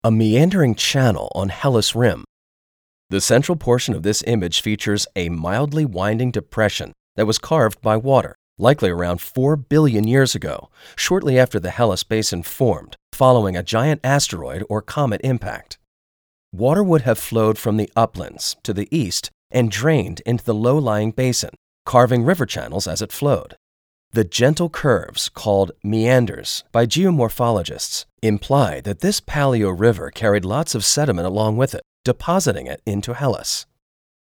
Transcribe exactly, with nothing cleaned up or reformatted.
A meandering channel on Hellas Rim. The central portion of this image features a mildly winding depression that was carved by water, likely around four billion years ago, shortly after the Hellas Basin formed, following a giant asteroid or comet impact. Water would have flowed from the uplands to the east and drained into the low-lying basin, carving river channels as it flowed. The gentle curves, called meanders by geomorphologists, imply that this paleo river carried lots of sediment along with it, depositing it into Hellas.